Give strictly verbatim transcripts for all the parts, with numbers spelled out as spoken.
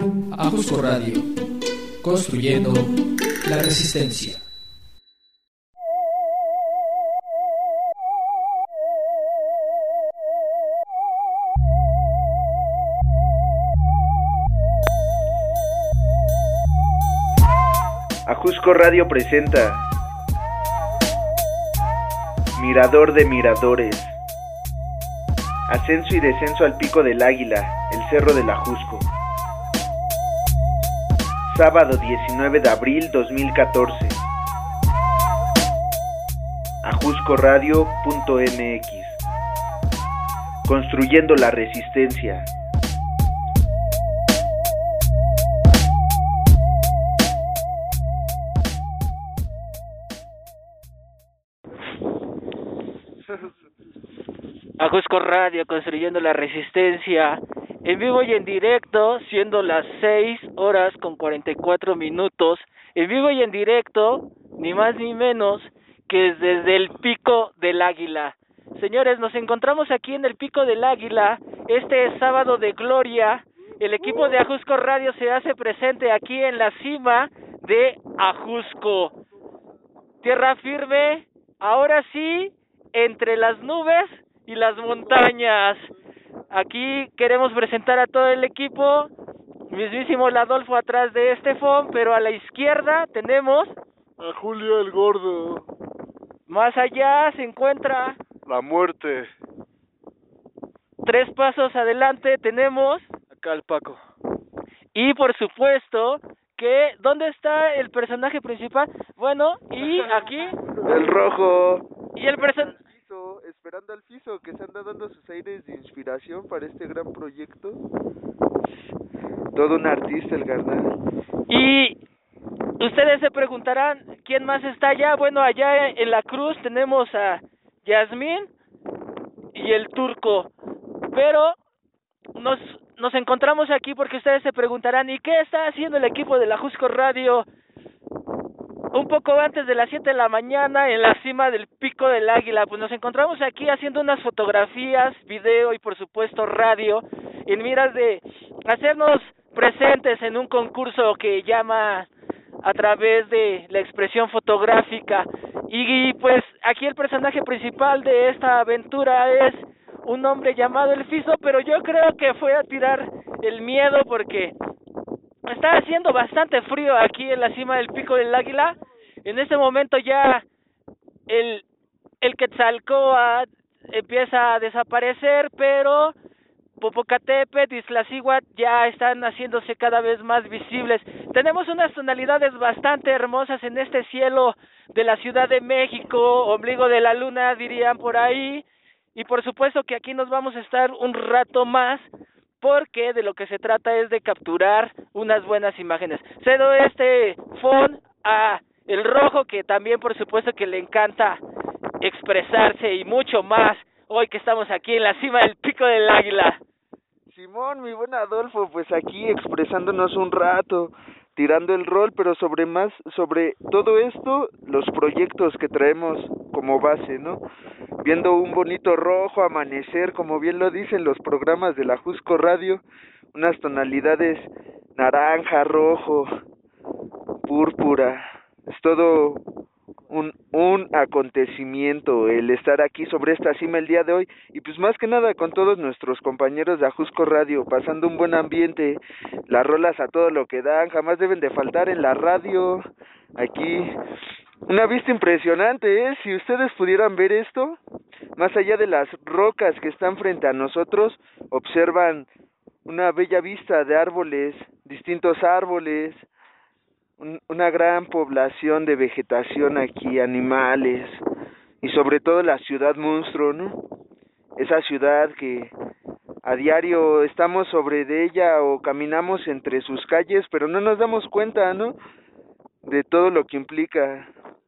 Ajusco Radio, construyendo la resistencia. Ajusco Radio presenta Mirador de Miradores. Ascenso y descenso al Pico del Águila, el Cerro del Ajusco. Sábado diecinueve de abril dos mil catorce. ajusco radio punto m x. Construyendo la resistencia. Ajusco Radio, construyendo la resistencia, en vivo y en directo, siendo las seis horas con cuarenta y cuatro minutos, en vivo y en directo, ni más ni menos que desde el Pico del Águila. Señores, nos encontramos aquí en el Pico del Águila, este sábado de gloria. El equipo de Ajusco Radio se hace presente aquí en la cima de Ajusco. Tierra firme, ahora sí, entre las nubes y las montañas. Aquí queremos presentar a todo el equipo, mismísimo Adolfo atrás de Estefón, pero a la izquierda tenemos a Julio el Gordo. Más allá se encuentra la muerte. Tres pasos adelante tenemos acá el Paco. Y por supuesto que ¿dónde está el personaje principal? Bueno, y aquí el Rojo. Y el personaje esperando al Fiso, que se anda dando sus aires de inspiración para este gran proyecto. Todo un artista el carnal. Y ustedes se preguntarán, ¿quién más está allá? Bueno, allá en la cruz tenemos a Yasmín y el Turco. Pero nos, nos encontramos aquí porque ustedes se preguntarán, ¿y qué está haciendo el equipo de la Ajusco Radio? Un poco antes de las siete de la mañana en la cima del Pico del Águila, pues nos encontramos aquí haciendo unas fotografías, video y por supuesto radio, en miras de hacernos presentes en un concurso que llama a través de la expresión fotográfica. Y, y pues aquí el personaje principal de esta aventura es un hombre llamado El Fiso, pero yo creo que fue a tirar el miedo porque está haciendo bastante frío aquí en la cima del Pico del Águila. En este momento ya el, el Quetzalcóatl empieza a desaparecer, pero Popocatépetl y Iztaccíhuatl ya están haciéndose cada vez más visibles. Tenemos unas tonalidades bastante hermosas en este cielo de la Ciudad de México, ombligo de la luna dirían por ahí, y por supuesto que aquí nos vamos a estar un rato más, porque de lo que se trata es de capturar unas buenas imágenes. Cedo este phone a el Rojo, que también por supuesto que le encanta expresarse y mucho más, hoy que estamos aquí en la cima del Pico del Águila. Simón, mi buen Adolfo, pues aquí expresándonos un rato, tirando el rol, pero sobre más, sobre todo esto, los proyectos que traemos como base, ¿no? Viendo un bonito rojo amanecer, como bien lo dicen los programas de la Ajusco Radio, unas tonalidades naranja, rojo, púrpura, es todo un, un acontecimiento el estar aquí sobre esta cima el día de hoy, y pues más que nada con todos nuestros compañeros de Ajusco Radio, pasando un buen ambiente, las rolas a todo lo que dan, jamás deben de faltar en la radio, aquí. Una vista impresionante, ¿eh? Si ustedes pudieran ver esto, más allá de las rocas que están frente a nosotros, observan una bella vista de árboles, distintos árboles, un, una gran población de vegetación aquí, animales, y sobre todo la ciudad monstruo, ¿no? Esa ciudad que a diario estamos sobre de ella o caminamos entre sus calles, pero no nos damos cuenta, ¿no? De todo lo que implica.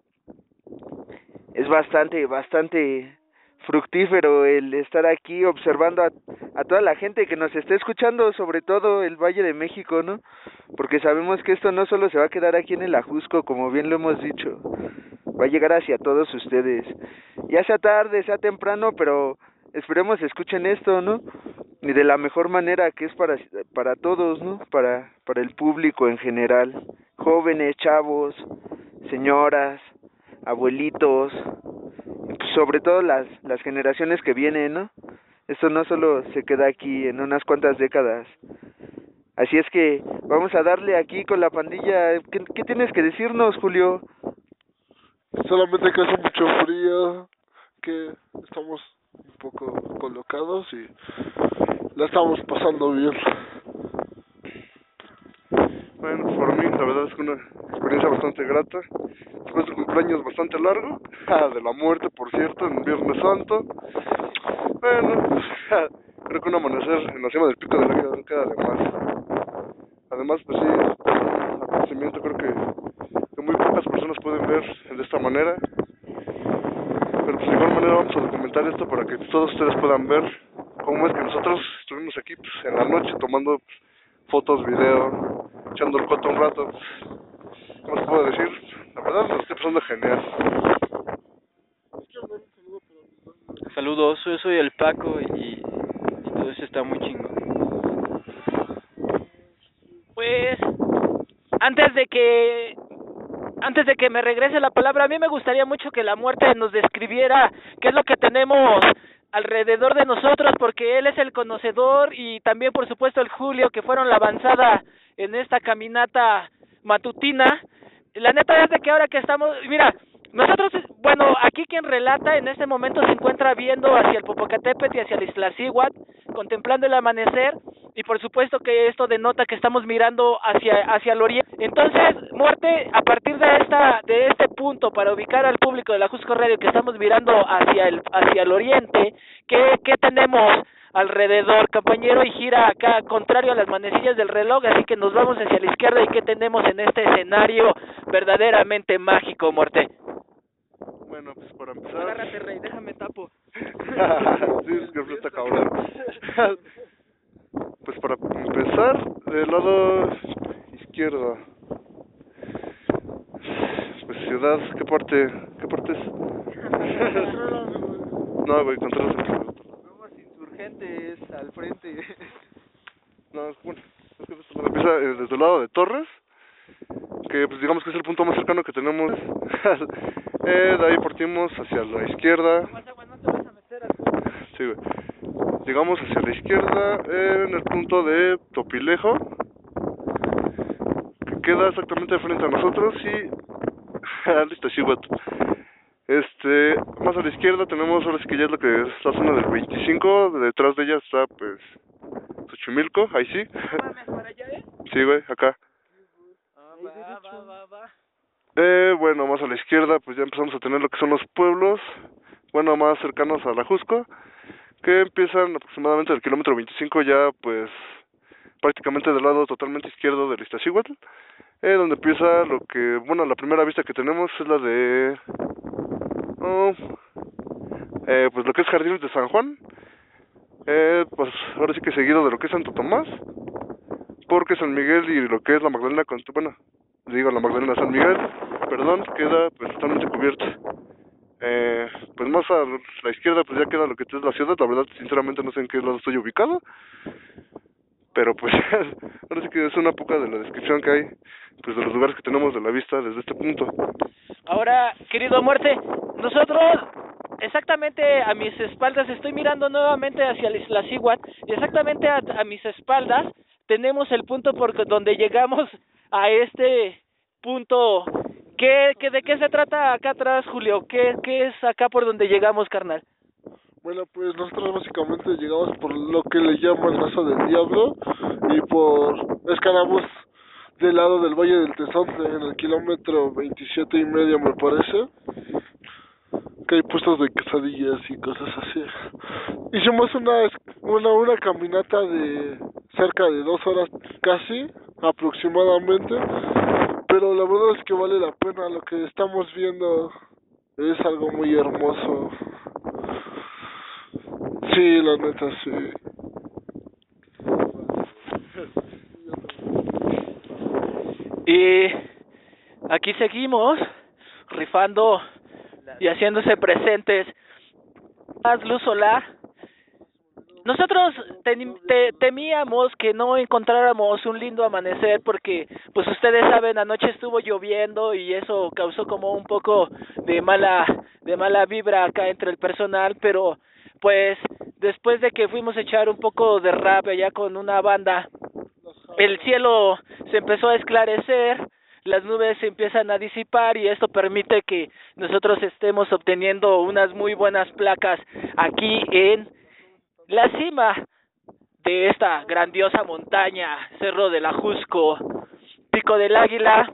Es bastante, bastante fructífero el estar aquí observando a, a toda la gente que nos está escuchando, sobre todo el Valle de México, ¿no? Porque sabemos que esto no solo se va a quedar aquí en el Ajusco, como bien lo hemos dicho, va a llegar hacia todos ustedes, ya sea tarde, sea temprano, pero esperemos escuchen esto, ¿no? y de la mejor manera, que es para para todos, ¿no? Para para el público en general, jóvenes, chavos, señoras, abuelitos, sobre todo las las generaciones que vienen, ¿no? Esto no solo se queda aquí en unas cuantas décadas. Así es que vamos a darle aquí con la pandilla. ¿Qué, qué tienes que decirnos, Julio? Solamente que hace mucho frío, que estamos un poco colocados y la estamos pasando bien. Bueno, por mí la verdad es que una experiencia bastante grata. Después de un cumpleaños bastante largo, de la muerte por cierto, en Viernes Santo. Bueno, creo que un amanecer en la cima del Pico del Águila no queda de más. Además, pues sí, un acontecimiento creo que, que muy pocas personas pueden ver de esta manera. Pero pues de igual manera vamos a documentar esto para que todos ustedes puedan ver cómo es que nosotros estuvimos aquí pues, en la noche tomando pues, fotos, video, echando el coto un rato. ¿Cómo se puede decir? La verdad nos estoy pasando genial. Saludos, yo soy el Paco y, y todo eso está muy chingón. Pues, antes de que antes de que me regrese la palabra, a mí me gustaría mucho que la muerte nos describiera qué es lo que tenemos alrededor de nosotros, porque él es el conocedor y también por supuesto el Julio, que fueron la avanzada en esta caminata matutina. La neta es de que ahora que estamos, mira, nosotros, bueno, aquí quien relata en este momento se encuentra viendo hacia el Popocatépetl y hacia el Iztaccíhuatl, contemplando el amanecer, y por supuesto que esto denota que estamos mirando hacia hacia el oriente. Entonces, muerte, a partir de esta de este punto, para ubicar al público de la Jusco Radio que estamos mirando hacia el hacia el oriente, ¿qué, qué tenemos alrededor, compañero? Y gira acá contrario a las manecillas del reloj, así que nos vamos hacia la izquierda. ¿Y qué tenemos en este escenario verdaderamente mágico, Muerte? Bueno, pues para empezar... Agárrate, rey, déjame tapo. Sí, es que está cabrón. Pues para empezar, del lado izquierdo. Pues ciudad, ¿qué parte? ¿Qué parte es? No, güey, Contreras. Vamos Insurgentes al frente. No, es bueno, es que esto empieza eh, desde el lado de Torres, que pues digamos que es el punto más cercano que tenemos. eh, de ahí partimos hacia la izquierda. Sí, güey. Llegamos hacia la izquierda eh, en el punto de Topilejo, que queda exactamente frente a nosotros, y al Iztaccíhuatl. Este, más a la izquierda tenemos ahora sí que ya es lo que es la zona del veinticinco, detrás de ella está pues Xochimilco, ahí sí. Sí, güey, acá. Eh, bueno, más a la izquierda pues ya empezamos a tener lo que son los pueblos, bueno, más cercanos a la Jusco, que empiezan aproximadamente del kilómetro veinticinco ya pues prácticamente del lado totalmente izquierdo del Iztaccíhuatl, eh, donde empieza lo que, bueno, la primera vista que tenemos es la de, oh, eh, pues lo que es Jardines de San Juan, eh, pues ahora sí que seguido de lo que es Santo Tomás, porque San Miguel y lo que es la Magdalena, bueno, digo la Magdalena San Miguel, perdón, queda pues totalmente cubierta. Eh, pues más a la izquierda pues ya queda lo que es la ciudad. La verdad sinceramente no sé en qué lado estoy ubicado, pero pues ahora sí que es una poca de la descripción que hay pues de los lugares que tenemos de la vista desde este punto. Ahora, querido Muerte, nosotros exactamente a mis espaldas estoy mirando nuevamente hacia el Iztaccíhuatl, y exactamente a, a mis espaldas tenemos el punto por donde llegamos a este punto. ¿Qué, qué, ¿De qué se trata acá atrás, Julio? ¿Qué, ¿Qué es acá por donde llegamos, carnal? Bueno, pues nosotros básicamente llegamos por lo que le llaman Maza del Diablo, y por escalamos del lado del Valle del Tezontle, en el kilómetro veintisiete y medio me parece, que hay puestos de quesadillas y cosas así. Hicimos una, una, una caminata de cerca de dos horas casi, aproximadamente, pero la verdad es que vale la pena. Lo que estamos viendo es algo muy hermoso. Sí, la neta, sí. Y aquí seguimos rifando y haciéndose presentes más luz solar nosotros te, te, temíamos que no encontráramos un lindo amanecer porque, pues ustedes saben, anoche estuvo lloviendo y eso causó como un poco de mala de mala vibra acá entre el personal, pero pues después de que fuimos a echar un poco de rap allá con una banda, el cielo se empezó a esclarecer, las nubes se empiezan a disipar y esto permite que nosotros estemos obteniendo unas muy buenas placas aquí en la cima de esta grandiosa montaña, Cerro del Ajusco, Pico del Águila.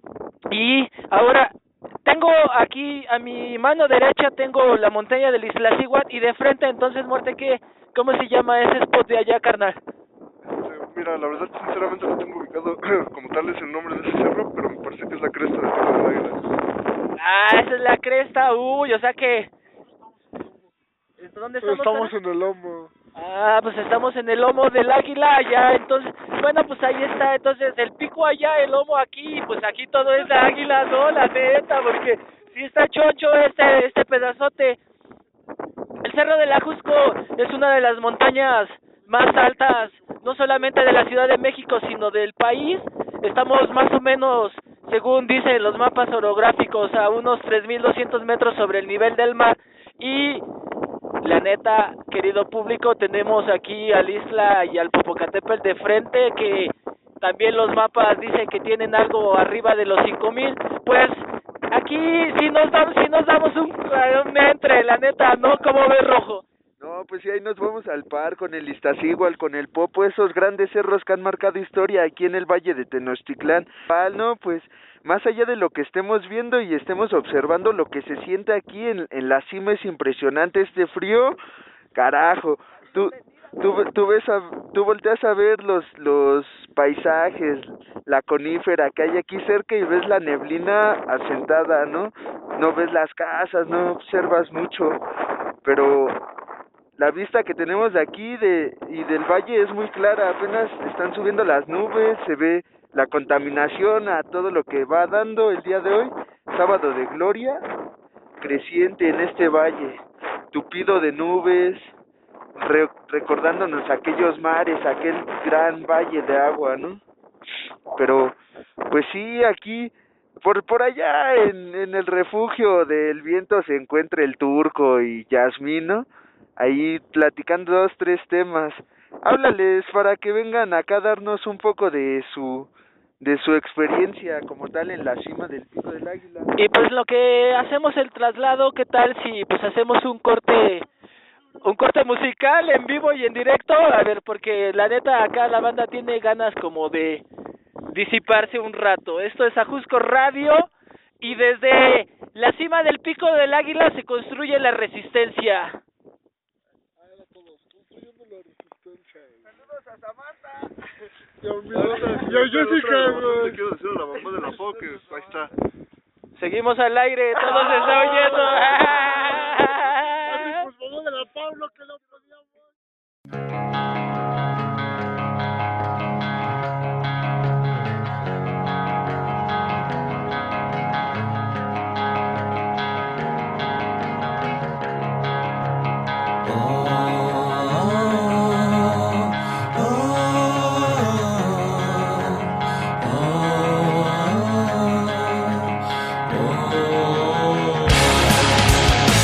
Y ahora tengo aquí a mi mano derecha tengo la montaña del Iztaccíhuatl y de frente entonces, Muerte, ¿qué? ¿Cómo se llama ese spot de allá, carnal? Mira, la verdad sinceramente no tengo ubicado como tal es el nombre de ese cerro, pero me parece que es la cresta de Pico del Águila. Ah, esa es la cresta, uy, o sea que... ¿Dónde estamos? Estamos en el lomo. Ah, pues estamos en el lomo del águila allá, entonces, bueno, pues ahí está, entonces el pico allá, el lomo aquí, pues aquí todo es la águila, no, la neta, porque sí está chocho este, este pedazote. El Cerro del Ajusco es una de las montañas más altas, no solamente de la Ciudad de México, sino del país. Estamos más o menos, según dicen los mapas orográficos, a unos tres mil doscientos metros sobre el nivel del mar. Y la neta, querido público, tenemos aquí al Isla y al Popocatépetl de frente, que también los mapas dicen que tienen algo arriba de los cinco mil. Pues aquí sí nos damos, sí nos damos un, un entre, la neta, ¿no? ¿Cómo ves, Rojo? No, pues sí, ahí nos vamos al par con el Iztaccíhuatl, con el Popo, esos grandes cerros que han marcado historia aquí en el Valle de Tenochtitlán. Ah, no, pues más allá de lo que estemos viendo y estemos observando, lo que se siente aquí en, en la cima es impresionante. Este frío, carajo, tú, tú, tú ves a, tú volteas a ver los, los paisajes, la conífera que hay aquí cerca y ves la neblina asentada, ¿no? No ves las casas, no observas mucho, pero la vista que tenemos de aquí de y del valle es muy clara, apenas están subiendo las nubes, se ve la contaminación a todo lo que va dando el día de hoy, sábado de gloria, creciente en este valle, tupido de nubes, re, recordándonos aquellos mares, aquel gran valle de agua, ¿no? Pero, pues sí, aquí, por por allá en, en el refugio del viento se encuentra el Turco y Yasmín, ¿no? Ahí platicando dos, tres temas. Háblales para que vengan acá a darnos un poco de su de su experiencia como tal en la cima del Pico del Águila. Y pues lo que hacemos el traslado, ¿qué tal si pues hacemos un corte un corte musical en vivo y en directo? A ver, porque la neta acá la banda tiene ganas como de disiparse un rato. Esto es Ajusco Radio y desde la cima del Pico del Águila se construye la resistencia. Saludos a Samantha. Yo, yo, yo sí que quiero decir a la mamá de la Foque, ahí está. Seguimos al aire, todo se está oyendo. Pues mamá de la Pablo que lo podíamos. Oh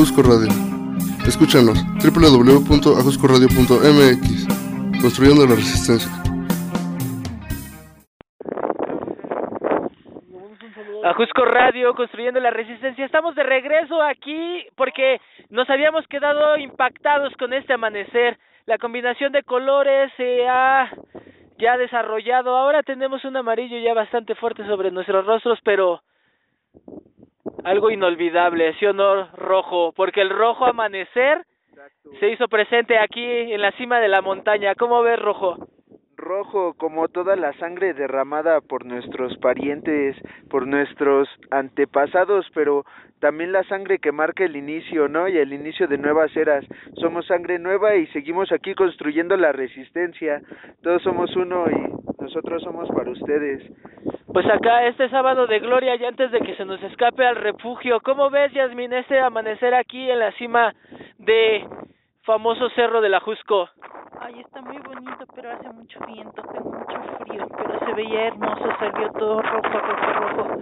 Ajusco Radio. Escúchanos, doble u doble u doble u punto ajusco radio punto m x. Construyendo la resistencia. Ajusco Radio, construyendo la resistencia. Estamos de regreso aquí porque nos habíamos quedado impactados con este amanecer. La combinación de colores se ha ya desarrollado. Ahora tenemos un amarillo ya bastante fuerte sobre nuestros rostros, pero algo inolvidable, ¿sí o no, rojo? Porque el rojo amanecer se hizo presente aquí en la cima de la montaña. ¿Cómo ves, rojo? Rojo como toda la sangre derramada por nuestros parientes, por nuestros antepasados, pero también la sangre que marca el inicio, ¿no? Y el inicio de nuevas eras. Somos sangre nueva y seguimos aquí construyendo la resistencia. Todos somos uno y nosotros somos para ustedes. Pues acá este sábado de gloria, ya antes de que se nos escape al refugio. ¿Cómo ves, Yasmin, este amanecer aquí en la cima de famoso Cerro del Ajusco? Ay, está muy bonito, pero hace mucho viento, tengo mucho frío, pero se veía hermoso, salió todo rojo, rojo, rojo.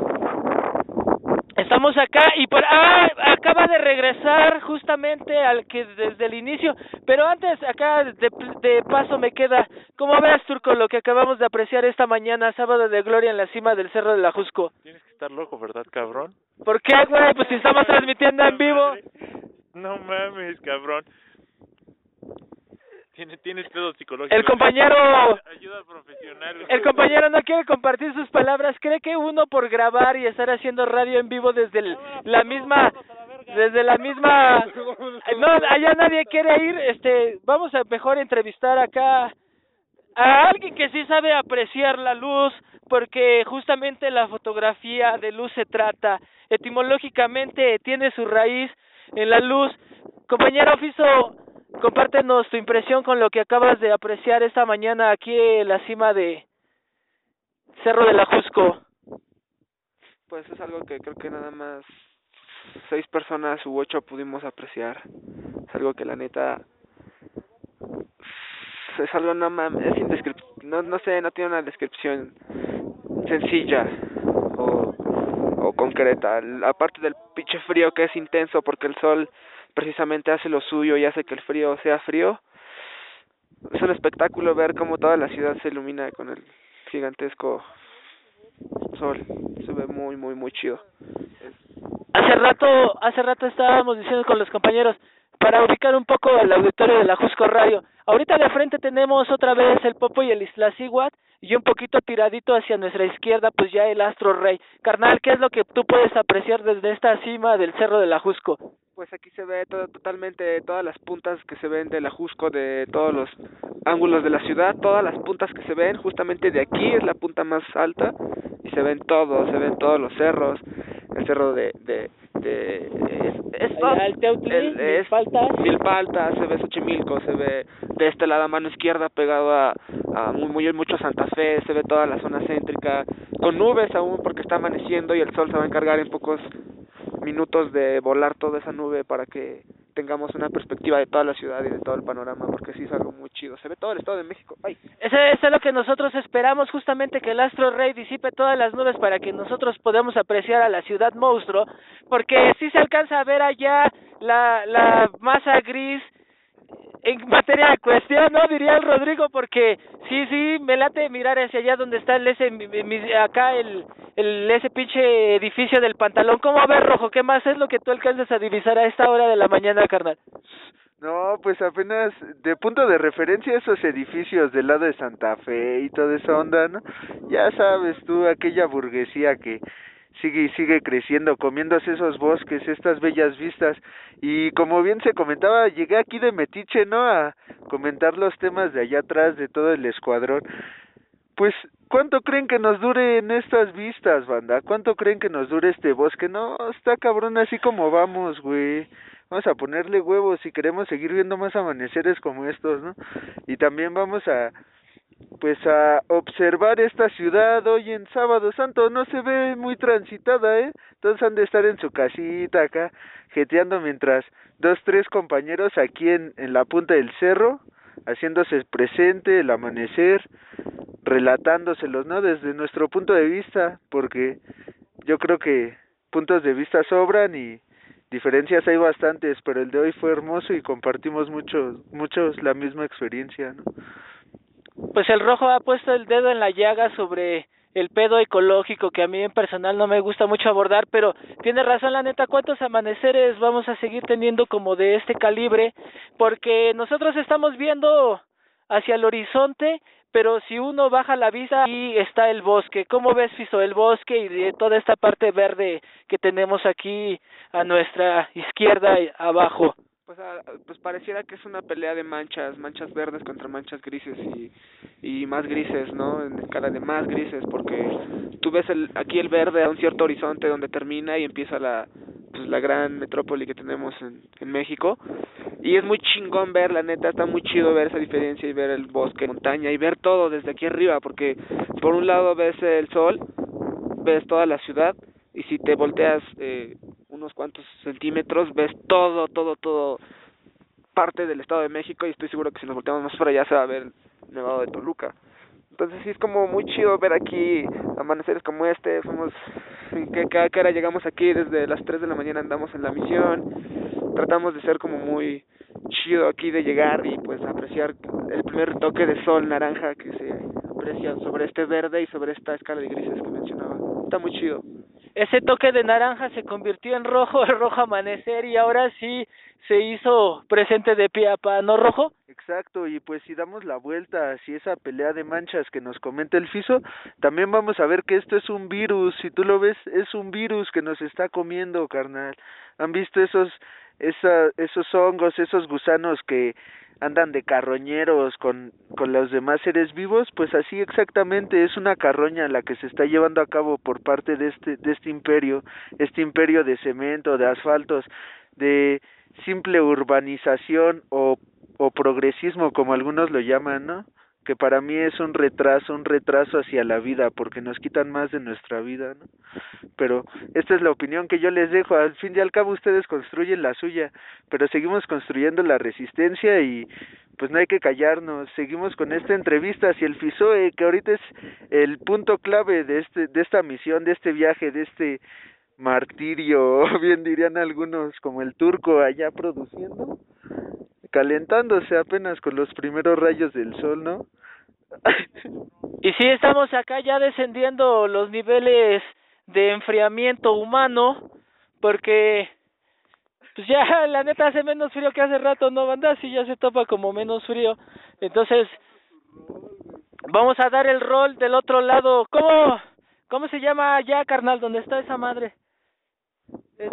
Estamos acá y por ah, acaba de regresar justamente al que desde el inicio, pero antes acá de, de paso me queda, ¿cómo ves, Turco, lo que acabamos de apreciar esta mañana, sábado de gloria en la cima del Cerro del Ajusco? Tienes que estar loco, ¿verdad, cabrón? ¿Por qué, güey? Pues si estamos transmitiendo en vivo. No mames, cabrón. Tienes, tienes pedo psicológico. El compañero... Ayuda profesional. El compañero no quiere compartir sus palabras. Cree que uno por grabar y estar haciendo radio en vivo desde el, la misma... Desde la misma... No, allá nadie quiere ir. Este, vamos a mejor entrevistar acá a alguien que sí sabe apreciar la luz, porque justamente la fotografía de luz se trata. Etimológicamente tiene su raíz en la luz. Compañero Fiso, compártenos tu impresión con lo que acabas de apreciar esta mañana aquí en la cima de Cerro del Ajusco. Pues es algo que creo que nada más seis personas u ocho pudimos apreciar. Es algo que la neta es algo no mames, es indescriptible, no no sé, no tiene una descripción sencilla o o concreta. Aparte del pinche frío que es intenso porque el sol precisamente hace lo suyo y hace que el frío sea frío. Es un espectáculo ver cómo toda la ciudad se ilumina con el gigantesco sol. Se ve muy muy muy chido. Hace rato, hace rato estábamos diciendo con los compañeros, para ubicar un poco el auditorio de la Ajusco Radio. Ahorita de frente tenemos otra vez el Popo y el Iztaccíhuatl, y un poquito tiradito hacia nuestra izquierda, pues ya el Astro Rey. Carnal, ¿qué es lo que tú puedes apreciar desde esta cima del Cerro del Ajusco? Pues aquí se ve todo, totalmente todas las puntas que se ven del Ajusco, de todos los ángulos de la ciudad, todas las puntas que se ven, justamente de aquí es la punta más alta, y se ven todos, se ven todos los cerros, el cerro de... de, de es, es, el Teutli, el, es, Milpaltas. Milpaltas, se ve Xochimilco, se ve de este lado a mano izquierda pegado a, a muy, muy mucho Santa Fe, se ve toda la zona céntrica, con nubes aún porque está amaneciendo y el sol se va a encargar en pocos minutos de volar toda esa nube para que tengamos una perspectiva de toda la ciudad y de todo el panorama, porque sí es algo muy chido. Se ve todo el estado de México. ¡Ay! Eso, eso es lo que nosotros esperamos, justamente que el Astro Rey disipe todas las nubes para que nosotros podamos apreciar a la ciudad monstruo, porque sí se alcanza a ver allá la, la masa gris en materia de cuestión, ¿no? Diría el Rodrigo, porque sí, sí, me late mirar hacia allá donde está el ese, mi, mi, acá el, el ese pinche edificio del Pantalón. ¿Cómo ves, Rojo? ¿Qué más es lo que tú alcanzas a divisar a esta hora de la mañana, carnal? No, pues apenas de punto de referencia esos edificios del lado de Santa Fe y toda esa onda, ¿no? Ya sabes tú, aquella burguesía que sigue y sigue creciendo, comiéndose esos bosques, estas bellas vistas, y como bien se comentaba, llegué aquí de metiche, ¿no?, a comentar los temas de allá atrás, de todo el escuadrón. Pues, ¿cuánto creen que nos duren estas vistas, banda? ¿Cuánto creen que nos dure este bosque? No, está cabrón así como vamos, güey. Vamos a ponerle huevos si queremos seguir viendo más amaneceres como estos, ¿no? Y también vamos a... pues a observar esta ciudad hoy en Sábado Santo. No se ve muy transitada, ¿eh? Todos han de estar en su casita acá, jeteando mientras dos, tres compañeros aquí en, en la punta del cerro, haciéndose presente el amanecer, relatándoselos, ¿no? Desde nuestro punto de vista, porque yo creo que puntos de vista sobran y, diferencias hay bastantes, pero el de hoy fue hermoso y compartimos muchos, muchos la misma experiencia, ¿no? Pues el Rojo ha puesto el dedo en la llaga sobre el pedo ecológico, que a mí en personal no me gusta mucho abordar, pero tiene razón, la neta. ¿Cuántos amaneceres vamos a seguir teniendo como de este calibre? Porque nosotros estamos viendo hacia el horizonte, pero si uno baja la vista, ahí está el bosque. ¿Cómo ves, Fiso, el bosque y de toda esta parte verde que tenemos aquí a nuestra izquierda y abajo? Pues, a, pues pareciera que es una pelea de manchas, manchas verdes contra manchas grises y, y más grises, ¿no? En escala de más grises, porque tú ves el, aquí el verde a un cierto horizonte donde termina y empieza la, pues la gran metrópoli que tenemos en, en México, y es muy chingón ver, la neta, está muy chido ver esa diferencia y ver el bosque, montaña y ver todo desde aquí arriba, porque por un lado ves el sol, ves toda la ciudad, y si te volteas eh, unos cuantos centímetros, ves todo, todo, todo parte del Estado de México, y estoy seguro que si nos volteamos más para allá se va a ver el Nevado de Toluca. Entonces sí es como muy chido ver aquí amaneceres como este. Fuimos, que cada hora llegamos aquí, desde las tres de la mañana andamos en la misión, tratamos de ser como muy chido aquí de llegar y pues apreciar el primer toque de sol naranja que se aprecia sobre este verde y sobre esta escala de grises que mencionaba. Está muy chido. Ese toque de naranja se convirtió en rojo, el rojo amanecer, y ahora sí se hizo presente de pie a pa, ¿no, Rojo? Exacto, y pues si damos la vuelta hacia esa pelea de manchas que nos comenta el Fiso, también vamos a ver que esto es un virus. Si tú lo ves, es un virus que nos está comiendo, carnal. ¿Han visto esos esa, esos hongos, esos gusanos que andan de carroñeros con, con los demás seres vivos? Pues así exactamente, es una carroña la que se está llevando a cabo por parte de este, de este imperio, este imperio de cemento, de asfaltos, de simple urbanización o, o progresismo, como algunos lo llaman, ¿no? Que para mí es un retraso, un retraso hacia la vida, porque nos quitan más de nuestra vida, ¿no? Pero esta es la opinión que yo les dejo. Al fin y al cabo ustedes construyen la suya, pero seguimos construyendo la resistencia y pues no hay que callarnos. Seguimos con esta entrevista hacia el Fisoe, que ahorita es el punto clave de este, de esta misión, de este viaje, de este martirio, o bien dirían algunos, como el Turco allá produciendo, calentándose apenas con los primeros rayos del sol, ¿no? Y sí, estamos acá ya descendiendo los niveles de enfriamiento humano, porque pues ya la neta hace menos frío que hace rato, ¿no, banda? Sí, ya se topa como menos frío. Entonces vamos a dar el rol del otro lado. ¿Cómo, cómo se llama allá, carnal, donde está esa madre? Es...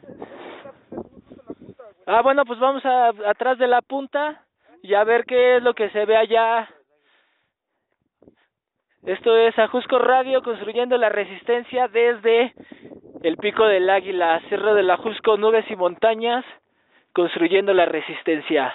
Ah, bueno, pues vamos a atrás de la punta y a ver qué es lo que se ve allá. Esto es Ajusco Radio, construyendo la resistencia desde el Pico del Águila, Cerro del Ajusco, nubes y montañas, construyendo la resistencia.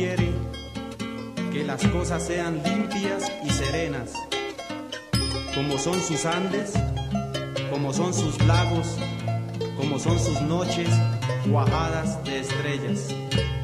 quiere que las cosas sean limpias y serenas, como son sus Andes, como son sus lagos, como son sus noches cuajadas de estrellas.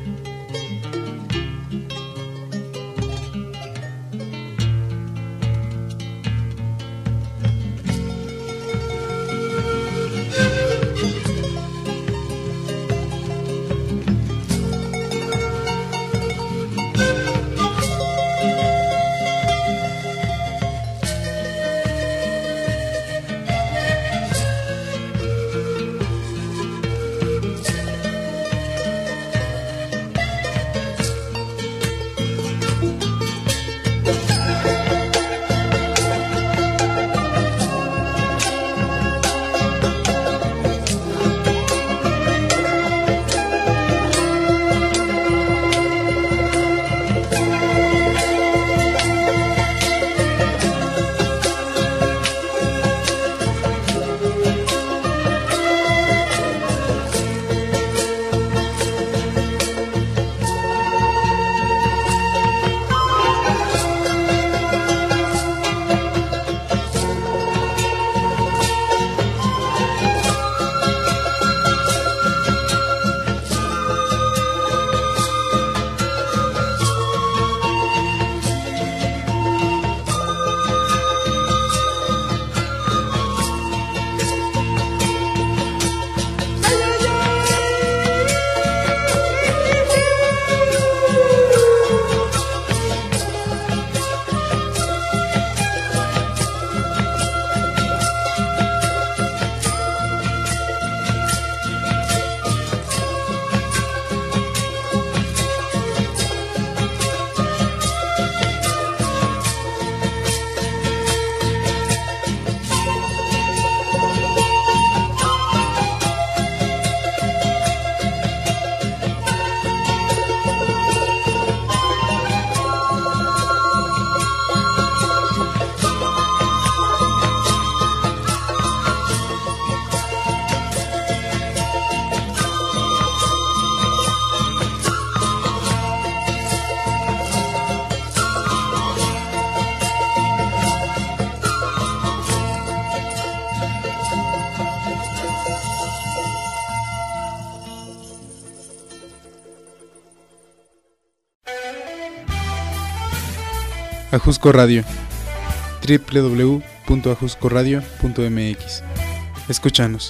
Ajusco Radio, doble u doble u doble u punto ajusco radio punto m x. Escúchanos.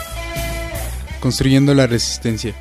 Construyendo la resistencia.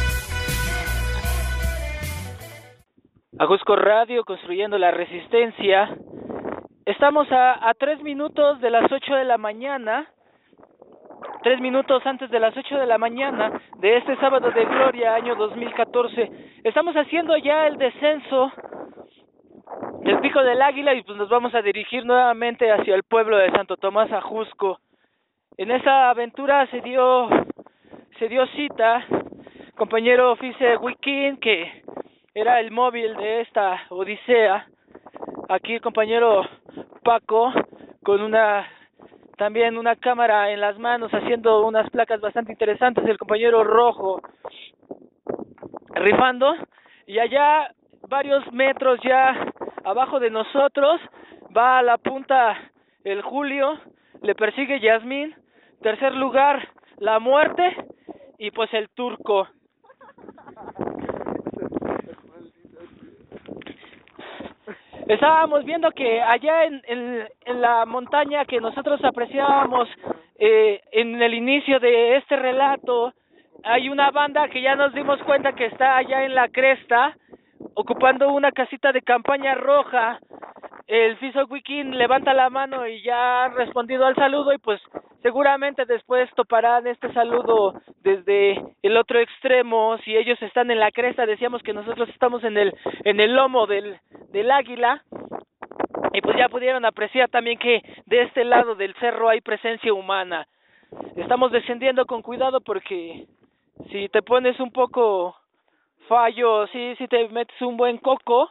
Ajusco Radio, construyendo la resistencia. Estamos a, a tres minutos de las ocho de la mañana. Tres minutos antes de las ocho de la mañana de este sábado de gloria, año dos mil catorce. Estamos haciendo ya el descenso del Pico del Águila y pues nos vamos a dirigir nuevamente hacia el pueblo de Santo Tomás Ajusco. En esa aventura se dio se dio cita compañero Fise Wikin, que era el móvil de esta odisea. Aquí el compañero Paco con una también una cámara en las manos haciendo unas placas bastante interesantes, el compañero Rojo rifando, y allá varios metros ya abajo de nosotros va a la punta el Julio, le persigue Yasmín, tercer lugar La Muerte y pues el Turco. Estábamos viendo que allá en, en, en la montaña que nosotros apreciábamos eh, en el inicio de este relato, hay una banda que ya nos dimos cuenta que está allá en la cresta, ocupando una casita de campaña roja. El Fiso Wikin levanta la mano y ya ha respondido al saludo, y pues seguramente después toparán este saludo desde el otro extremo. Si ellos están en la cresta, decíamos que nosotros estamos en el en el lomo del del águila, y pues ya pudieron apreciar también que de este lado del cerro hay presencia humana. Estamos descendiendo con cuidado porque si te pones un poco fallo, sí, sí te metes un buen coco.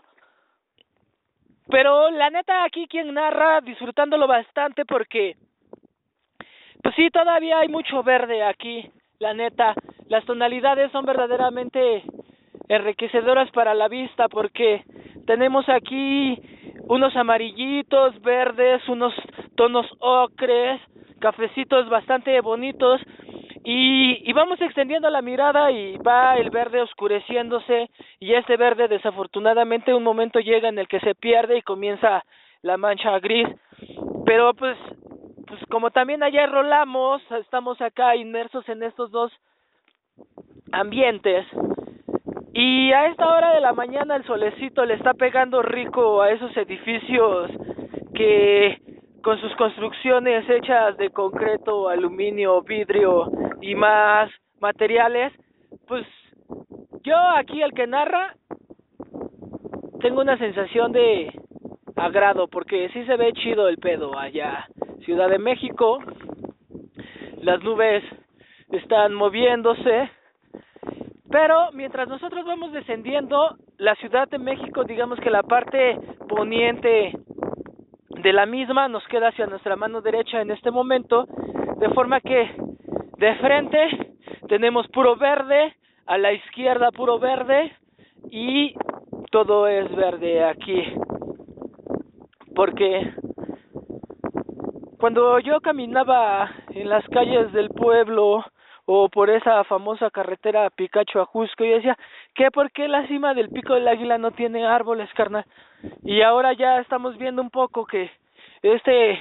Pero la neta aquí quien narra disfrutándolo bastante porque pues sí, todavía hay mucho verde aquí, la neta. Las tonalidades son verdaderamente enriquecedoras para la vista, porque tenemos aquí unos amarillitos, verdes, unos tonos ocres, cafecitos bastante bonitos, y, y vamos extendiendo la mirada y va el verde oscureciéndose, y este verde desafortunadamente un momento llega en el que se pierde y comienza la mancha gris, pero pues pues como también allá rolamos, estamos acá inmersos en estos dos ambientes, y a esta hora de la mañana el solecito le está pegando rico a esos edificios que con sus construcciones hechas de concreto, aluminio, vidrio y más materiales, pues yo aquí el que narra tengo una sensación de agrado, porque sí se ve chido el pedo allá. Ciudad de México, las nubes están moviéndose, pero mientras nosotros vamos descendiendo, la Ciudad de México, digamos que la parte poniente de la misma nos queda hacia nuestra mano derecha en este momento, de forma que de frente tenemos puro verde, a la izquierda puro verde, y todo es verde aquí, porque cuando yo caminaba en las calles del pueblo o por esa famosa carretera Picacho a Jusco, yo decía, ¿qué? ¿Por qué la cima del Pico del Águila no tiene árboles, carnal? Y ahora ya estamos viendo un poco que este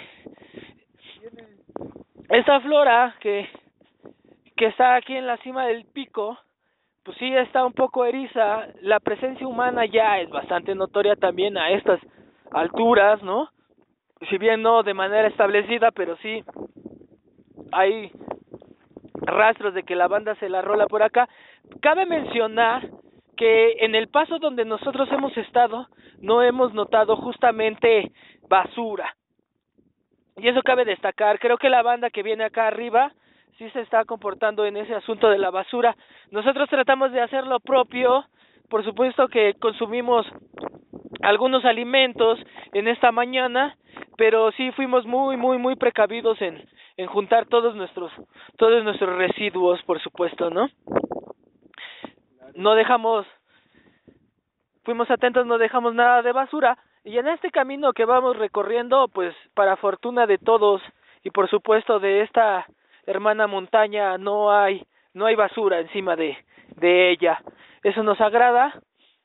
esta flora que que está aquí en la cima del pico, pues sí está un poco eriza. La presencia humana ya es bastante notoria también a estas alturas, ¿no? Si bien no de manera establecida, pero sí hay rastros de que la banda se la rola por acá. Cabe mencionar que en el paso donde nosotros hemos estado no hemos notado justamente basura, y eso cabe destacar. Creo que la banda que viene acá arriba sí se está comportando en ese asunto de la basura. Nosotros tratamos de hacer lo propio, por supuesto que consumimos algunos alimentos en esta mañana, pero sí fuimos muy muy muy precavidos en en juntar todos nuestros todos nuestros residuos, por supuesto, ¿no? No dejamos, fuimos atentos, no dejamos nada de basura, y en este camino que vamos recorriendo, pues para fortuna de todos y por supuesto de esta hermana montaña, no hay no hay basura encima de de ella. Eso nos agrada.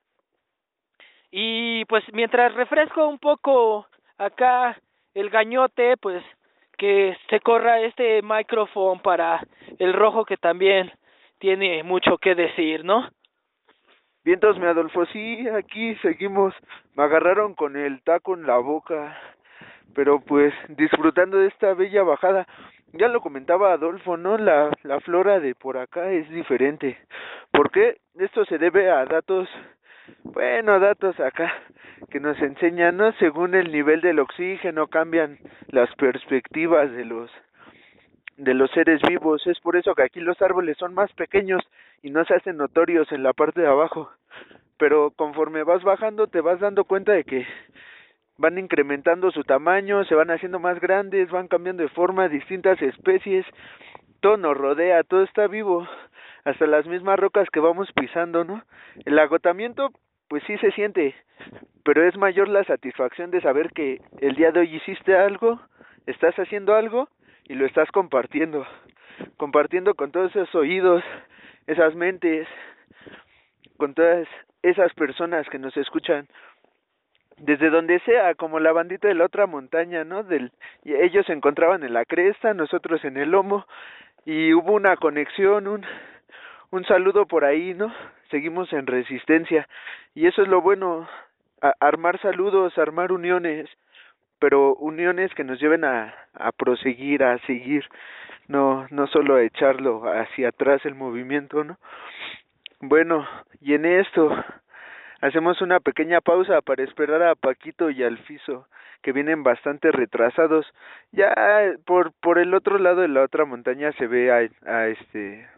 Y pues mientras refresco un poco acá el gañote, pues que se corra este micrófono para el rojo, que también tiene mucho que decir, ¿no? Vientos, mi Adolfo, sí, aquí seguimos. Me agarraron con el taco en la boca, pero pues disfrutando de esta bella bajada. Ya lo comentaba Adolfo, ¿no? La, la flora de por acá es diferente. ¿Por qué? Esto se debe a datos, bueno, datos acá que nos enseñan, ¿no? Según el nivel del oxígeno cambian las perspectivas de los de los seres vivos. Es por eso que aquí los árboles son más pequeños y no se hacen notorios en la parte de abajo. Pero conforme vas bajando te vas dando cuenta de que van incrementando su tamaño, se van haciendo más grandes, van cambiando de forma, distintas especies, todo nos rodea, todo está vivo, hasta las mismas rocas que vamos pisando, ¿no? El agotamiento, pues sí se siente, pero es mayor la satisfacción de saber que el día de hoy hiciste algo, estás haciendo algo y lo estás compartiendo, compartiendo con todos esos oídos, esas mentes, con todas esas personas que nos escuchan desde donde sea, como la bandita de la otra montaña, ¿no? Del, y ellos se encontraban en la cresta, nosotros en el lomo, y hubo una conexión, un, un saludo por ahí, ¿no? Seguimos en resistencia, y eso es lo bueno, a, armar saludos, armar uniones, pero uniones que nos lleven a, a proseguir, a seguir, no, no solo a echarlo hacia atrás el movimiento, ¿no? Bueno, y en esto hacemos una pequeña pausa para esperar a Paquito y al Fiso, que vienen bastante retrasados. Ya por por el otro lado de la otra montaña se ve a, a este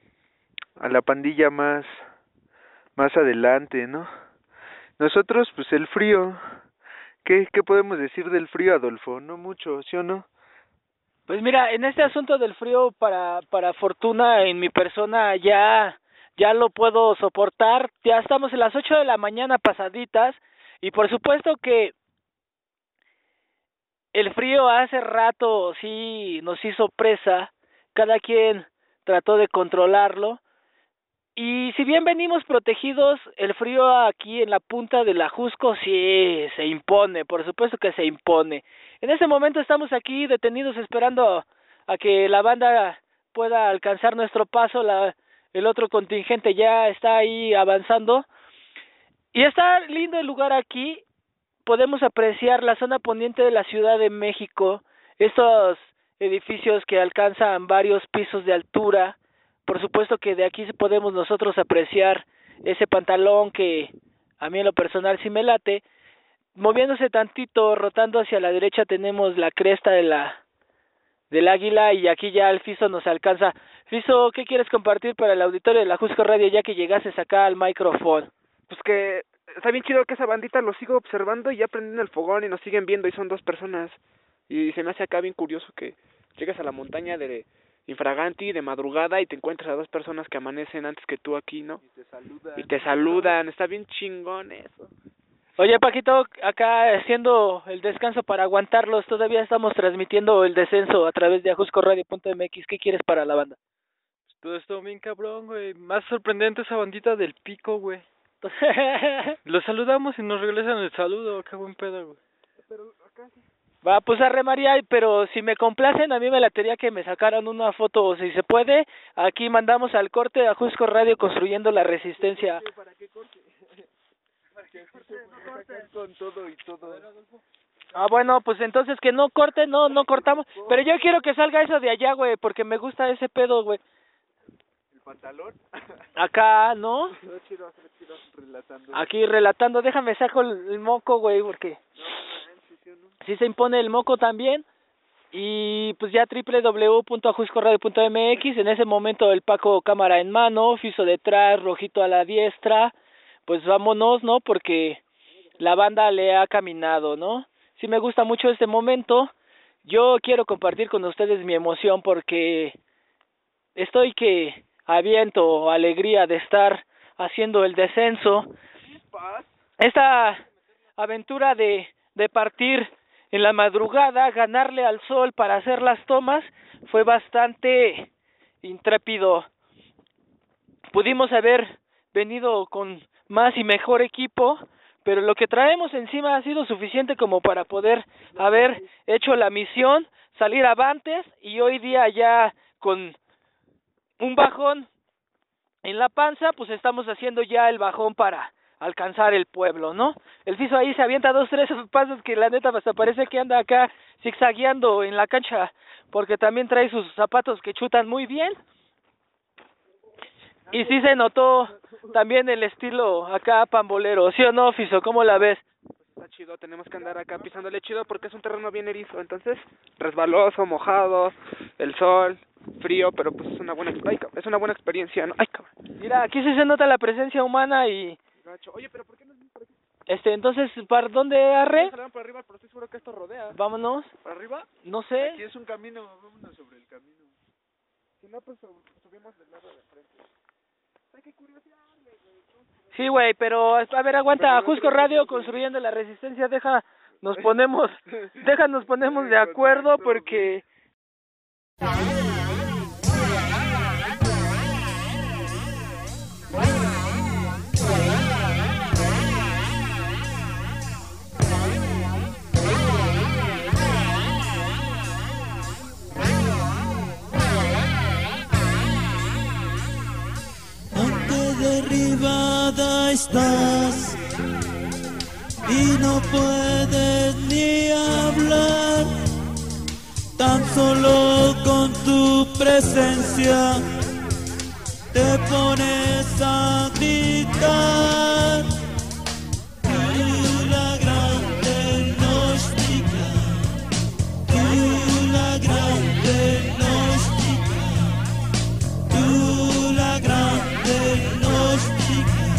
a la pandilla más más adelante, ¿no? Nosotros, pues el frío. ¿Qué qué podemos decir del frío, Adolfo? No mucho, ¿sí o no? Pues mira, en este asunto del frío, para para fortuna en mi persona ya ya lo puedo soportar. Ya estamos en las ocho de la mañana pasaditas y por supuesto que el frío hace rato sí nos hizo presa, cada quien trató de controlarlo y si bien venimos protegidos, el frío aquí en la punta del Ajusco sí se impone, por supuesto que se impone. En este momento estamos aquí detenidos esperando a que la banda pueda alcanzar nuestro paso, la, el otro contingente ya está ahí avanzando y está lindo el lugar aquí. Podemos apreciar la zona poniente de la Ciudad de México, estos edificios que alcanzan varios pisos de altura. Por supuesto que de aquí podemos nosotros apreciar ese pantalón que a mí en lo personal sí me late. Moviéndose tantito, rotando hacia la derecha tenemos la cresta de la del águila y aquí ya el Fiso nos alcanza. Fiso, ¿qué quieres compartir para el auditorio de la Ajusco Radio ya que llegases acá al micrófono? Pues que está bien chido que esa bandita lo sigo observando y ya prenden el fogón y nos siguen viendo y son dos personas. Y se me hace acá bien curioso que llegas a la montaña de Infraganti de madrugada y te encuentras a dos personas que amanecen antes que tú aquí, ¿no? Y te saludan. Y te saludan, está bien chingón eso. Oye, Paquito, acá haciendo el descanso para aguantarlos, todavía estamos transmitiendo el descenso a través de ajusco radio punto m x. ¿Qué quieres para la banda? Todo esto bien cabrón, güey. Más sorprendente esa bandita del pico, güey. Los saludamos y nos regresan el saludo, qué buen pedo, güey. Pero acá sí. Va, pues arre María, pero si me complacen, a mí me latería que me sacaran una foto, si se puede. Aquí mandamos al corte de Ajusco Radio construyendo la resistencia. ¿Para qué corte? ¿Para qué corte? No corte. Con todo y todo. Ah, bueno, pues entonces que no corte, no, no cortamos. Pero yo quiero que salga eso de allá, güey, porque me gusta ese pedo, güey. ¿El pantalón? Acá, ¿no? No, chido, chido, relatando. Aquí relatando, déjame saco el, el moco, güey, porque sí se impone el moco también. Y pues ya doble u doble u doble u punto ajusco radio punto m x, en ese momento el Paco cámara en mano, Fiso detrás, Rojito a la diestra. Pues vámonos, ¿no? Porque la banda le ha caminado, ¿no? Sí me gusta mucho este momento. Yo quiero compartir con ustedes mi emoción porque estoy que aviento alegría de estar haciendo el descenso. Esta aventura de, de partir en la madrugada, ganarle al sol para hacer las tomas, fue bastante intrépido. Pudimos haber venido con más y mejor equipo, pero lo que traemos encima ha sido suficiente como para poder haber hecho la misión, salir avantes y hoy día ya con un bajón en la panza, pues estamos haciendo ya el bajón para alcanzar el pueblo, ¿no? El Fiso ahí se avienta dos, tres pasos que la neta hasta parece que anda acá zigzagueando en la cancha, porque también trae sus zapatos que chutan muy bien. Y sí se notó también el estilo acá pambolero, ¿sí o no, Fiso? ¿Cómo la ves? Está chido, tenemos que andar acá pisándole chido porque es un terreno bien erizo, entonces resbaloso, mojado, el sol, frío, pero pues es una buena, ay, es una buena experiencia, ¿no? Ay, cabrón. Mira, aquí sí se nota la presencia humana y... Oye, pero ¿por qué no es por aquí? Este, entonces, ¿para dónde arre? Por arriba, pero estoy seguro que esto rodea. Vámonos. ¿Para arriba? No sé. Aquí es un camino, vámonos sobre el camino. Si no, pues subimos del lado de frente. Ay, qué curiosidad, güey. Sí, güey, pero a ver, aguanta, Ajusco Radio construyendo la resistencia, deja, nos ponemos, deja, nos ponemos de acuerdo porque... Derribada estás y no puedes ni hablar, tan solo con tu presencia te pones a gritar. Tú la grande gnóstica, tú la grande gnóstica, tú la grande gnóstica,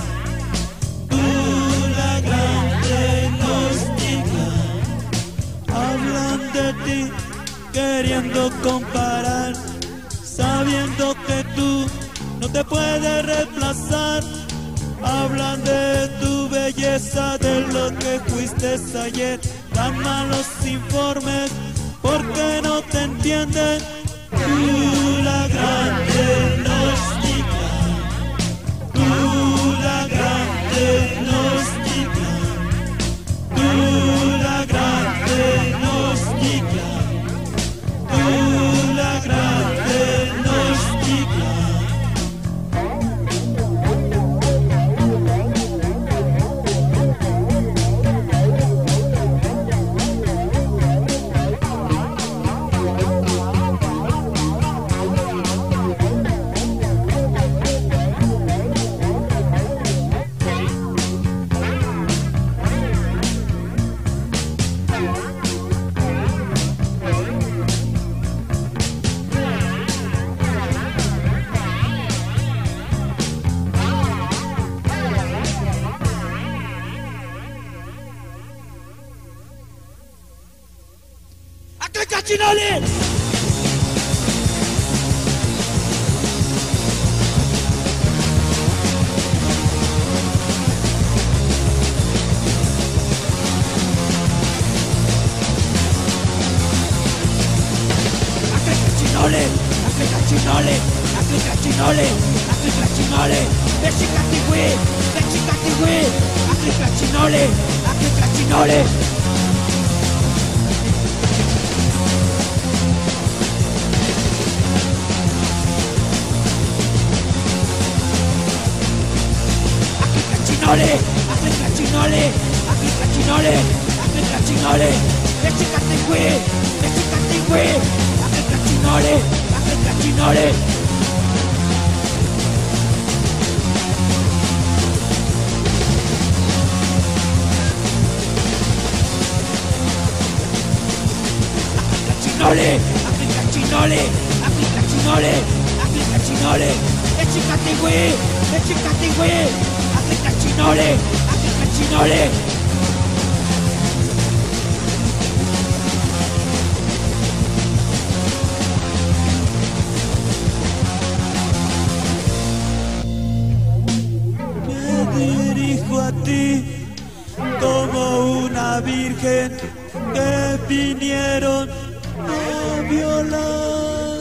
tú la grande gnóstica. Hablan de ti queriendo comparar, sabiendo que tú no no te puede reemplazar. Hablan de tu belleza, de lo que fuiste ayer. Dan malos informes porque no te entienden. Tú la gran diagnóstica, tú la gran diagnóstica, tú la gran diagnóstica, tú la gran diagnóstica. ¡Cachinole! Cachinole, cachinole, cachinole, cachinole, bechicatigüe, bechicatigüe, cachinole, cachinole. Cachinole, cachinole, cachinole, cachinole, bechicatigüe, bechicatigüe, cachinole, cachinole. Cachinole, cachinole, cachinole, cachinole, bechicatigüe, bechicatigüe, cachinole, cachinole. A ti como una virgen que vinieron a violar.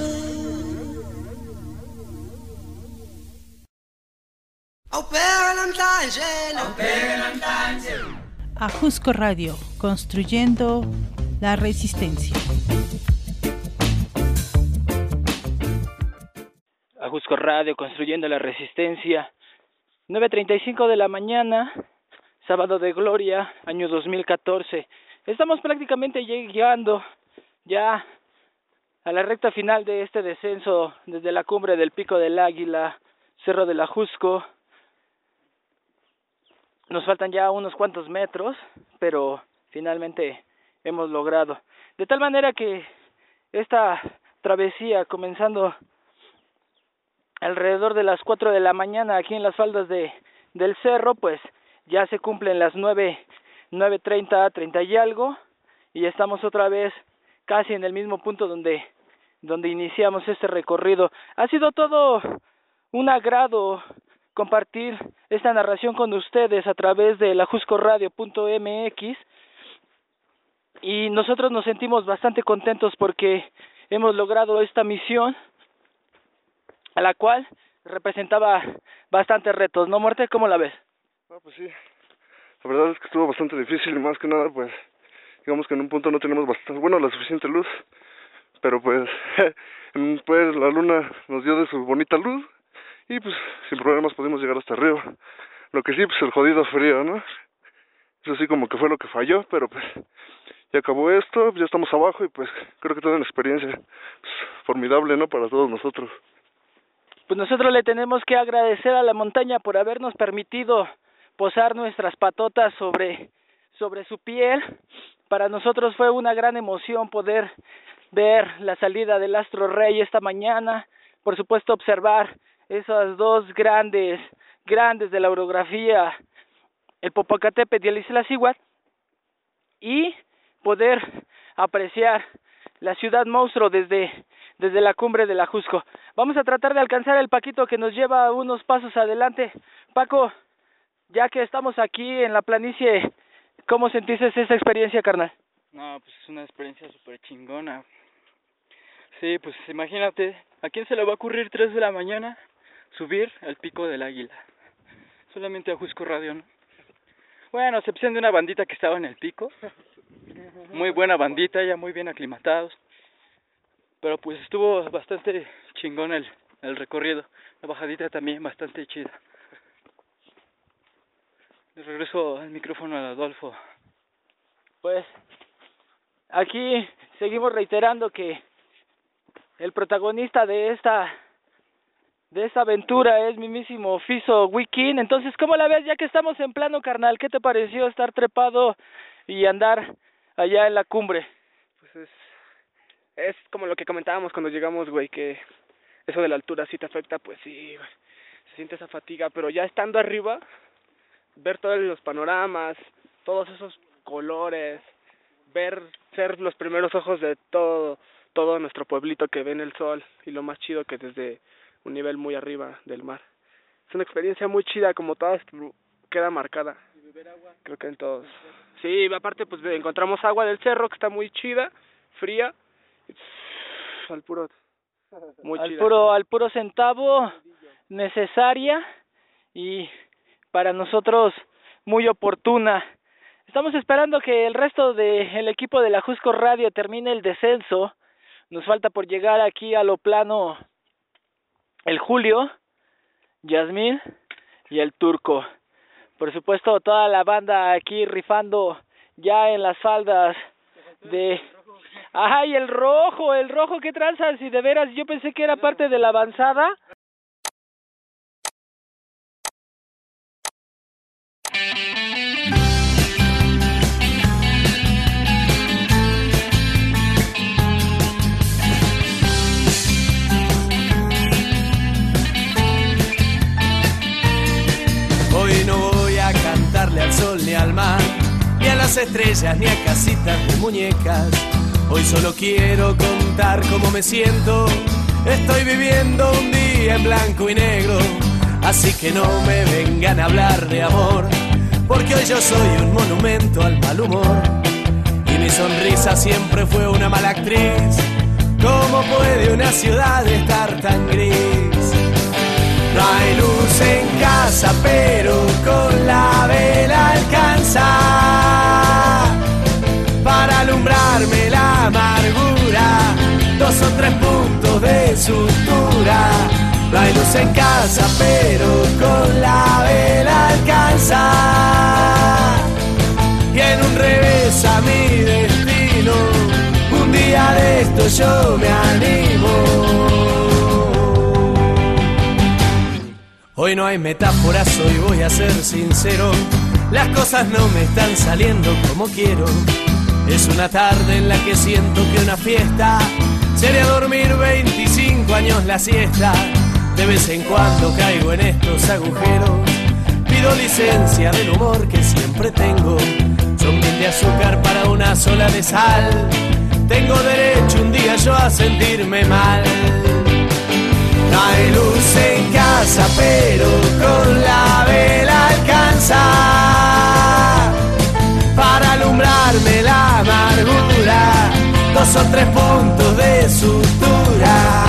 Ajusco Radio, construyendo la resistencia. Ajusco Radio, construyendo la resistencia. nueve treinta y cinco de la mañana, sábado de gloria, año dos mil catorce. Estamos prácticamente llegando ya a la recta final de este descenso desde la cumbre del Pico del Águila, Cerro del Ajusco. Nos faltan ya unos cuantos metros, pero finalmente hemos logrado. De tal manera que esta travesía, comenzando alrededor de las cuatro de la mañana aquí en las faldas de del cerro, pues ya se cumplen las nueve, nueve treinta, treinta y algo, y estamos otra vez casi en el mismo punto donde, donde iniciamos este recorrido. Ha sido todo un agrado compartir esta narración con ustedes a través de la ajusco radio punto m x, y nosotros nos sentimos bastante contentos porque hemos logrado esta misión, a la cual representaba bastantes retos, ¿no, Muerte? ¿Cómo la ves? Ah, pues sí, la verdad es que estuvo bastante difícil y más que nada, pues, digamos que en un punto no tenemos bastante, bueno, la suficiente luz, pero pues, pues la luna nos dio de su bonita luz y pues sin problemas pudimos llegar hasta arriba. Lo que sí, pues el jodido frío, ¿no? Eso sí como que fue lo que falló, pero pues ya acabó esto, ya estamos abajo y pues creo que toda una experiencia pues, formidable, ¿no? Para todos nosotros. Pues nosotros le tenemos que agradecer a la montaña por habernos permitido posar nuestras patotas sobre, sobre su piel. Para nosotros fue una gran emoción poder ver la salida del Astro Rey esta mañana, por supuesto observar esas dos grandes, grandes de la orografía, el Popocatépetl y el Iztaccíhuatl, y poder apreciar la ciudad monstruo desde, desde la cumbre de la Jusco. Vamos a tratar de alcanzar el Paquito que nos lleva unos pasos adelante. Paco, ya que estamos aquí en la planicie, ¿cómo sentiste esa experiencia, carnal? No, pues es una experiencia súper chingona. Sí, pues imagínate, ¿a quién se le va a ocurrir tres de la mañana subir al Pico del Águila? Solamente a Jusco Radio, ¿no? Bueno, a excepción de una bandita que estaba en el pico. Muy buena bandita, ya muy bien aclimatados. Pero pues estuvo bastante chingón el, el recorrido. La bajadita también bastante chida. Le regreso al micrófono a Adolfo. Pues aquí seguimos reiterando que el protagonista de esta de esta aventura es mismísimo Fiso Wikin. Entonces, ¿cómo la ves ya que estamos en plano, carnal? ¿Qué te pareció estar trepado y andar allá en la cumbre? Pues es, es como lo que comentábamos cuando llegamos, güey, que eso de la altura sí te afecta, pues sí, güey, se siente esa fatiga, pero ya estando arriba, ver todos los panoramas, todos esos colores, ver ser los primeros ojos de todo, todo nuestro pueblito que ve en el sol, y lo más chido que desde un nivel muy arriba del mar. Es una experiencia muy chida, como todas queda marcada. Creo que en todos. Sí, aparte pues encontramos agua del cerro que está muy chida, fría, al puro, muy al chida. puro, al puro centavo, necesaria y para nosotros muy oportuna. Estamos esperando que el resto del equipo de la Jusco Radio termine el descenso. Nos falta por llegar aquí a lo plano el Julio, Yasmín y el Turco. Por supuesto, toda la banda aquí rifando ya en las faldas de... ¡Ay, el rojo! ¡El rojo! ¿Qué tranzas? Y de veras, yo pensé que era parte de la avanzada. Al sol ni al mar, ni a las estrellas, ni a casitas de muñecas. Hoy solo quiero contar cómo me siento. Estoy viviendo un día en blanco y negro, así que no me vengan a hablar de amor, porque hoy yo soy un monumento al mal humor. Y mi sonrisa siempre fue una mala actriz. ¿Cómo puede una ciudad estar tan gris? No hay luz en casa, pero con la vela alcanza para alumbrarme la amargura, dos o tres puntos de sutura. No hay luz en casa, pero con la vela alcanza, y en un revés a mi destino, un día de esto yo me animo. Hoy no hay metáforas, hoy voy a ser sincero. Las cosas no me están saliendo como quiero. Es una tarde en la que siento que una fiesta sería dormir veinticinco años la siesta. De vez en cuando caigo en estos agujeros. Pido licencia del humor que siempre tengo. Son mil de azúcar para una sola de sal. Tengo derecho un día yo a sentirme mal. No hay luz en casa, pero con la vela alcanza para alumbrarme la amargura, dos o tres puntos de sutura.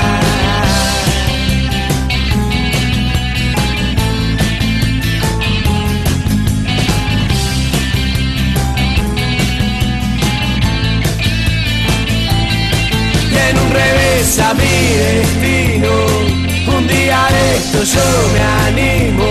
Y en un revés a mi destino, un día de esto yo me animo.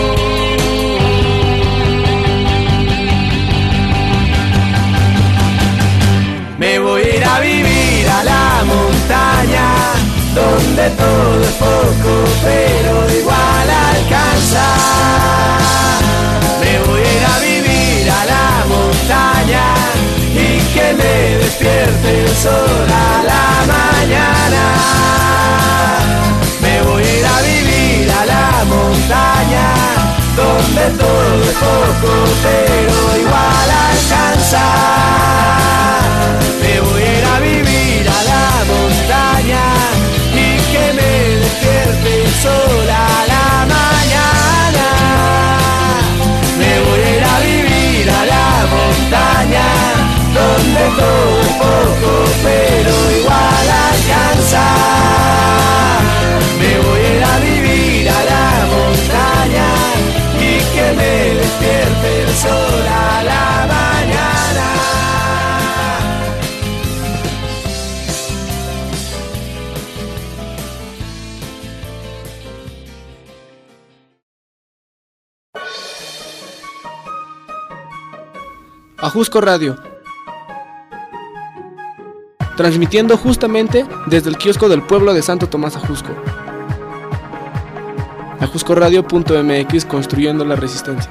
Me voy a ir a vivir a la montaña, donde todo es poco, pero igual alcanza. Me voy a ir a vivir a la montaña y que me despierte el sol a la mañana. Me voy a ir a vivir a la montaña, donde todo es poco, pero igual alcanza. Me voy a ir a vivir a la montaña, Ajusco Radio, transmitiendo justamente desde el kiosco del pueblo de Santo Tomás Ajusco. ajusco radio punto m x, construyendo la resistencia.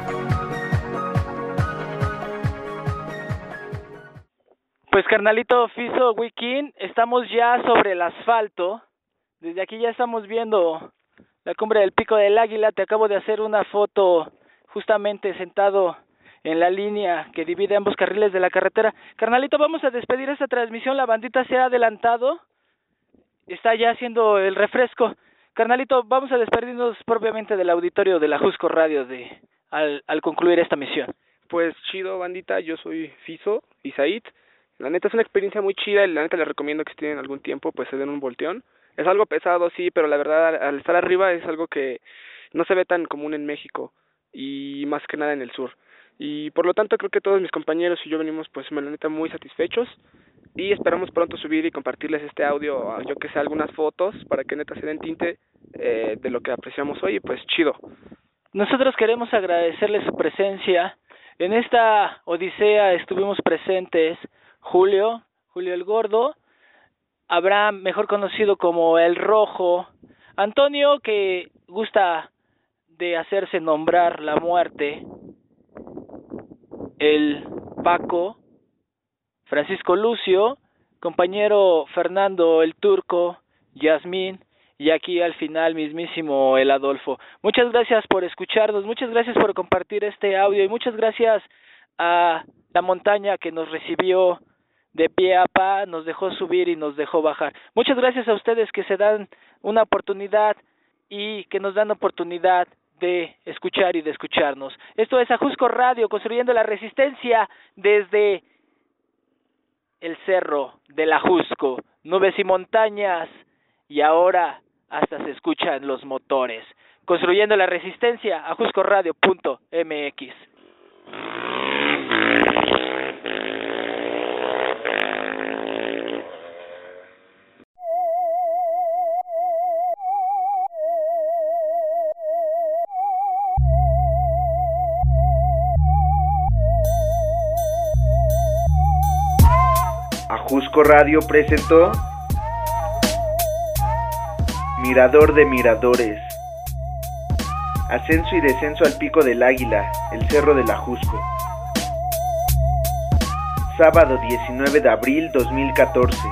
Pues carnalito Fiso Wikin, estamos ya sobre el asfalto. Desde aquí ya estamos viendo la cumbre del Pico del Águila. Te acabo de hacer una foto justamente sentado en la línea que divide ambos carriles de la carretera. Carnalito, vamos a despedir esta transmisión. La bandita se ha adelantado. Está ya haciendo el refresco. Carnalito, vamos a despedirnos propiamente del auditorio de la Ajusco Radio de, al, al concluir esta misión. Pues chido, bandita. Yo soy Fiso y Said. La neta es una experiencia muy chida y la neta les recomiendo que si tienen algún tiempo pues se den un volteón. Es algo pesado, sí, pero la verdad al estar arriba es algo que no se ve tan común en México y más que nada en el sur. Y por lo tanto creo que todos mis compañeros y yo venimos pues la neta muy satisfechos y esperamos pronto subir y compartirles este audio, yo que sé, algunas fotos para que neta se den tinte eh, de lo que apreciamos hoy y pues chido. Nosotros queremos agradecerles su presencia. En esta odisea estuvimos presentes Julio, Julio el Gordo, Abraham, mejor conocido como El Rojo, Antonio, que gusta de hacerse nombrar la muerte, el Paco, Francisco Lucio, compañero Fernando el Turco, Yasmín, y aquí al final mismísimo el Adolfo. Muchas gracias por escucharnos, muchas gracias por compartir este audio y muchas gracias a la montaña que nos recibió de pie a pa, nos dejó subir y nos dejó bajar. Muchas gracias a ustedes que se dan una oportunidad y que nos dan oportunidad de escuchar y de escucharnos. Esto es Ajusco Radio, construyendo la resistencia desde el cerro del Ajusco, nubes y montañas, y ahora hasta se escuchan los motores. Construyendo la resistencia, ajusco radio punto m x. Ajusco Radio presentó Mirador de Miradores, ascenso y descenso al Pico del Águila, el Cerro del Ajusco. Sábado diecinueve de abril dos mil catorce.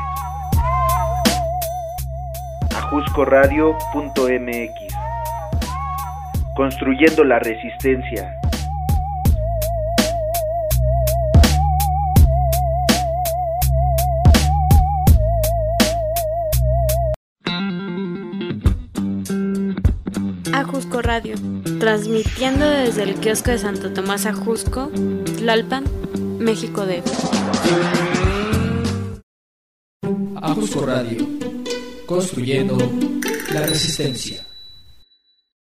ajusco radio punto m x. Construyendo la resistencia. Ajusco Radio, transmitiendo desde el kiosco de Santo Tomás Ajusco, Tlalpan, México D F. Ajusco Radio, construyendo la resistencia.